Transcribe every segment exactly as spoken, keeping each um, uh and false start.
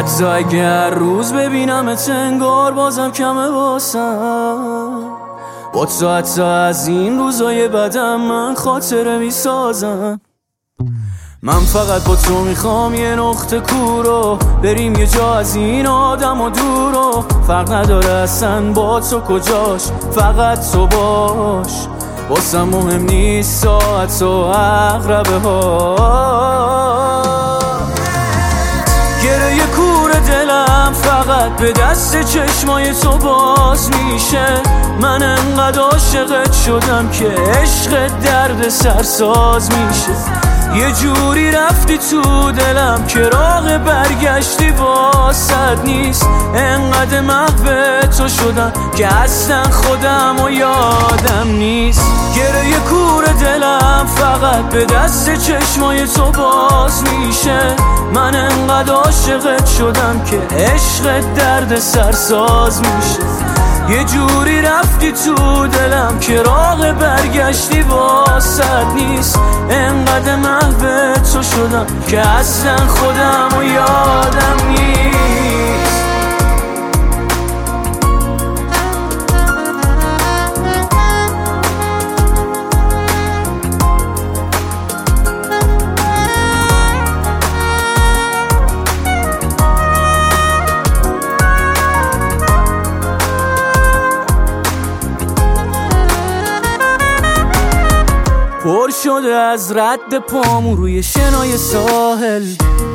حتی اگر روز ببینمت انگار بازم کمه واسم. با تو حتی از این روزای بدم من خاطره میسازم. من فقط با تو میخوام یه نقطه کورو بریم یه جا از این آدم و دورو. فرق نداره اصلا با تو کجاش، فقط تو باش. واسم مهم نیست ساعت و عقربه ها. گره کور دلم فقط به دست چشمای تو باز میشه. من انقدر عاشقت شدم که عشق درد سرساز میشه. یه جوری رفتی تو دلم که راه برگشتی واسد نیست. انقدر محو تو شدم که اصلا خودم و یادم نیست. گره کور دلم فقط به دست چشمای تو باز میشه. من انقدر عاشقت شدم که عشق درد سرساز میشه. یه جوری رفتی تو دلم که راه برگشتی واسد نیست. انقدر محو تو شدم که اصلا خودم و یادم نیست. پر شده از رد پامون روی شنای ساحل.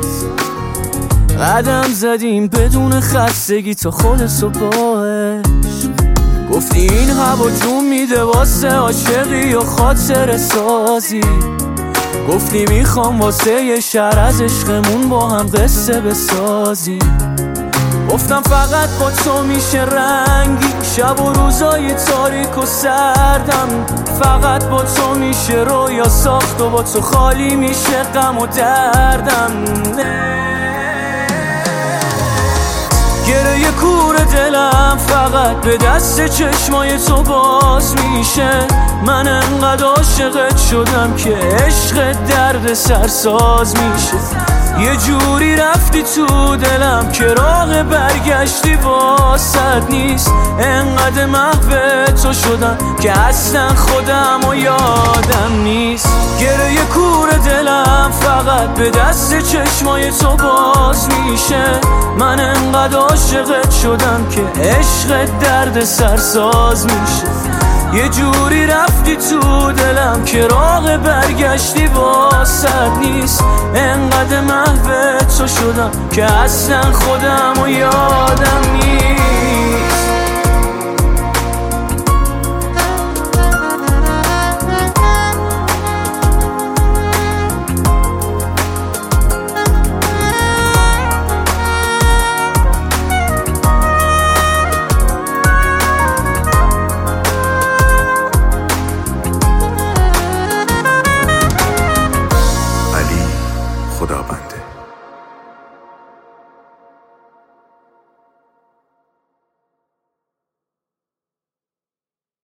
قدم زدیم بدون خستگی تا خود صبحش. گفتی این هوا جون میده واسه عاشقی و خاطر سازی. گفتی میخوام واسه یه شهر از عشقمون با هم قصه بسازیم. گفتم فقط با تو میشه رنگی شب و روزای تاریک و سردم. فقط با تو میشه رویا ساخت و با تو خالی میشه غم و دردم. گره کور دلم فقط به دست چشمای تو باز میشه. من انقدر عاشقت شدم که عشق درد سرساز میشه. یه جوری رفتی تو دلم که راه برگشتی واسد نیست. انقدر محو تو شدم که اصلا خودم و یادم نیست. گره کور دلم فقط به دست چشمای تو باز میشه. من انقدر عاشقت شدم که عشق درد سرساز میشه. یه جوری رفتی تو دلم که راه برگشتی واسد نیست. انقدر محو تو شدم که اصلا خودم و یادم نیست.